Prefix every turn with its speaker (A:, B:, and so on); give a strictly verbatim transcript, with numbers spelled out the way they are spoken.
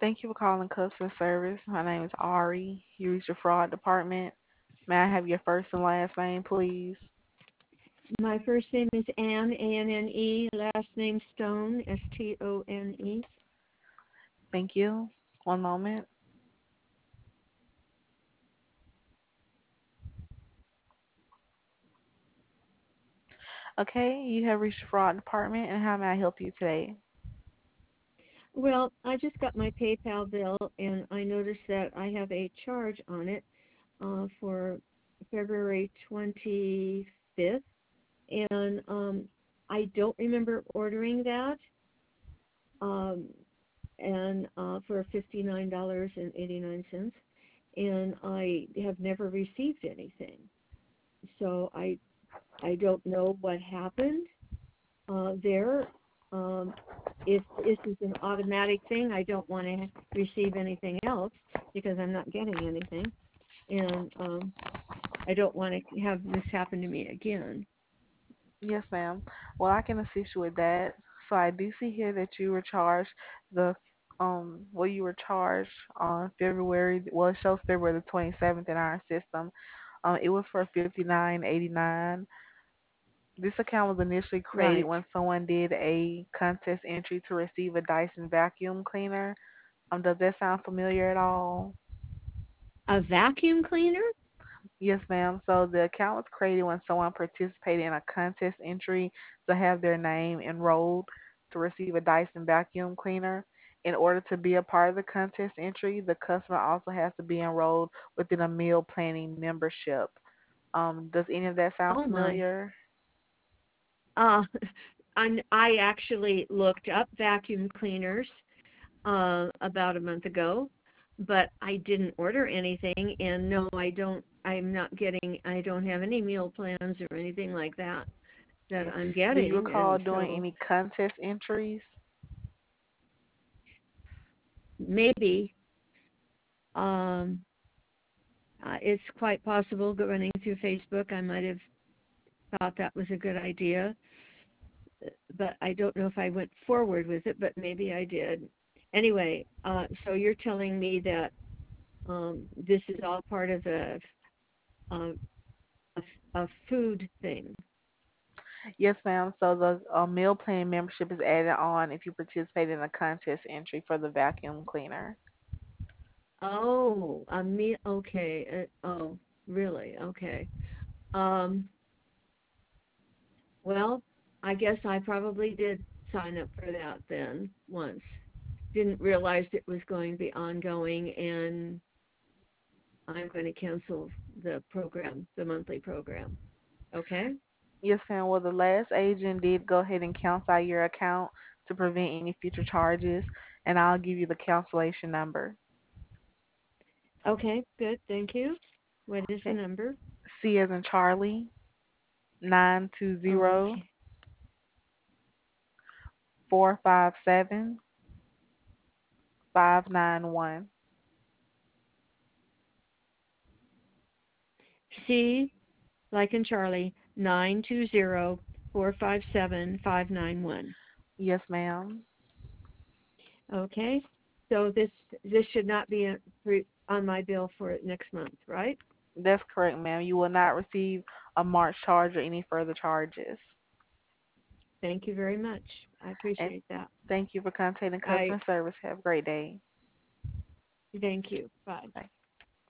A: Thank you for calling customer service. My name is Ari. You reached the fraud department. May I have your first and last name, please?
B: My first name is Anne, A N N E, last name Stone, S T O N E.
A: Thank you. One moment. Okay, you have reached the fraud department, and how may I help you today?
B: Well, I just got my PayPal bill and I noticed that I have a charge on it uh, for February twenty-fifth. And um, I don't remember ordering that. Um, and uh, for fifty-nine dollars and eighty-nine cents. And I have never received anything. So I I don't know what happened uh, there. Um, if this is an automatic thing, I don't want to receive anything else because I'm not getting anything, and um, I don't want to have this happen to me again.
A: Yes, ma'am. Well, I can assist you with that. So I do see here that you were charged the um well you were charged on February well it shows February the twenty seventh in our system. Um it was for fifty nine eighty nine. This account was initially created
B: Right.
A: when someone did a contest entry to receive a Dyson vacuum cleaner. Um, does that sound familiar at all?
B: A vacuum cleaner?
A: Yes, ma'am. So the account was created when someone participated in a contest entry to have their name enrolled to receive a Dyson vacuum cleaner. In order to be a part of the contest entry, the customer also has to be enrolled within a meal planning membership. Um, does any of that sound
B: Oh my.
A: familiar?
B: Uh, and I actually looked up vacuum cleaners uh, about a month ago, but I didn't order anything. And no, I don't. I'm not getting. I don't have any meal plans or anything like that that
A: Okay.
B: I'm
A: Do you
B: getting.
A: recall
B: And
A: doing
B: so
A: any contest entries?
B: maybe um, uh, it's quite possible. Running through Facebook, I might have thought that was a good idea, but I don't know if I went forward with it. But maybe I did. Anyway, uh, so you're telling me that um, this is all part of a, a a, a food thing.
A: Yes, ma'am. So the uh, meal plan membership is added on if you participate in a contest entry for the vacuum cleaner.
B: Oh, a meal. Okay. Uh, oh, really? Okay. Um, well, I guess I probably did sign up for that then once. Didn't realize it was going to be ongoing, and I'm going to cancel the program, the monthly program. Okay?
A: Yes, ma'am. Well, the last agent did go ahead and cancel out your account to prevent any future charges, and I'll give you the cancellation number.
B: Okay, good. Thank you. What is the
A: Okay.
B: number?
A: C as in Charlie, nine two zero
B: Okay.
A: four five seven five nine one.
B: C, like in Charlie, nine two zero four five seven five nine one.
A: Yes, ma'am.
B: Okay. So this this should not be a- pre- on my bill for next month, right?
A: That's correct, ma'am. You will not receive a March charge or any further charges.
B: Thank you very much. I
A: And
B: appreciate that.
A: thank you for contacting
B: I
A: customer service. Have a great day.
B: thank you. Bye.
A: Bye.